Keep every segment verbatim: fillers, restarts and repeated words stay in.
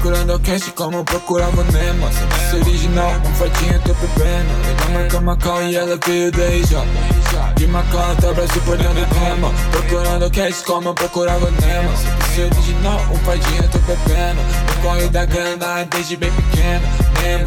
procurando cash como procurava Nemo. Se original, um fadinho tô bebendo. Eu marca Macau e ela veio daí já. De Macau até Brasil portando rema. Procurando cash como procurava Nemo. Se original, um fadinho tô bebendo. No corre da grana desde bem pequeno. Nemo.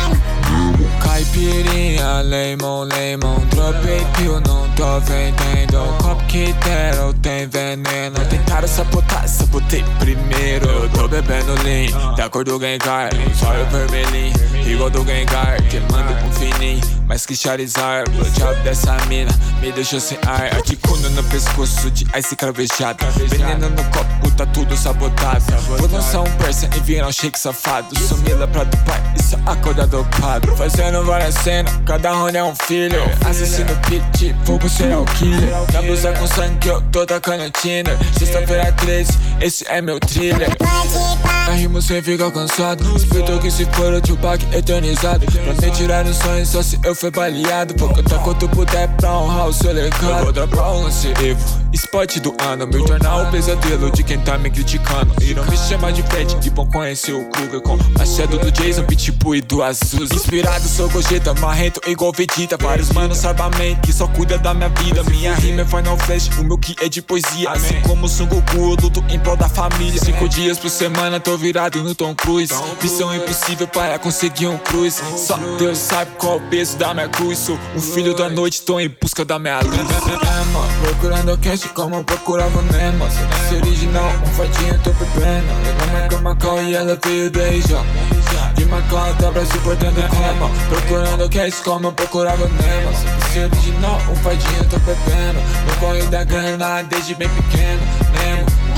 Caipirinha, lemon, lemon. Dropei pio, não tô vendendo. Copo que deram, tem veneno. Tentaram sabotar, sabotei primeiro. Eu tô bebendo lean, da cor do Gengar. Só eu vermelhinho, igual do Gengar. Queimando com fininho, mais que Charizard. O diabo dessa mina me deixou sem ar. Articuno no pescoço de ice cravejado. Veneno no copo, tá tudo sabotado. Vou lançar um persa e virar um shake safado. Sumila pra Dubai, isso acorda dopado. Fazendo várias cenas, cada round é um filho. Assassino pit, fogo serial killer. Na blusa com sangue que eu tô tacando Tinder. Sexta-feira treze, esse é meu thriller. Na rima sem ficar cansado. Espírito que se for o Tupac eternizado. Pra me tirar os sonhos só se eu for baleado. Vou cantar quanto puder pra honrar o seu legado. Eu vou dropar um lance Evo, esporte do ano. Meu jornal o pesadelo de quem tá me criticando. E não me chama de Fred, e bom conhecer o Kruger. Com machado do Jason, Pitbull e do Azusa. Inspirado sou Gogeta, marrento igual Vegeta. Vários manos sabamente que só cuida da minha vida. Minha rima é Final Flash, o meu que é de poesia. Assim como Son Goku, eu luto em prol da família. Cinco dias por semana tô virado no Tom Cruise. Missão impossível para conseguir um cruz. Só Deus sabe qual o peso da minha cruz. Sou um filho da noite, tô em busca da minha luz. Procurando cash como procurava Nemo. Se original, um fadinho tô bebendo. Eu marca Macau e ela veio daí já. De Macau até Brasil portando rema. Procurando cash como procurava Nemo. Se original, um fadinho tô bebendo. No corre da grana desde bem pequeno. Nemo.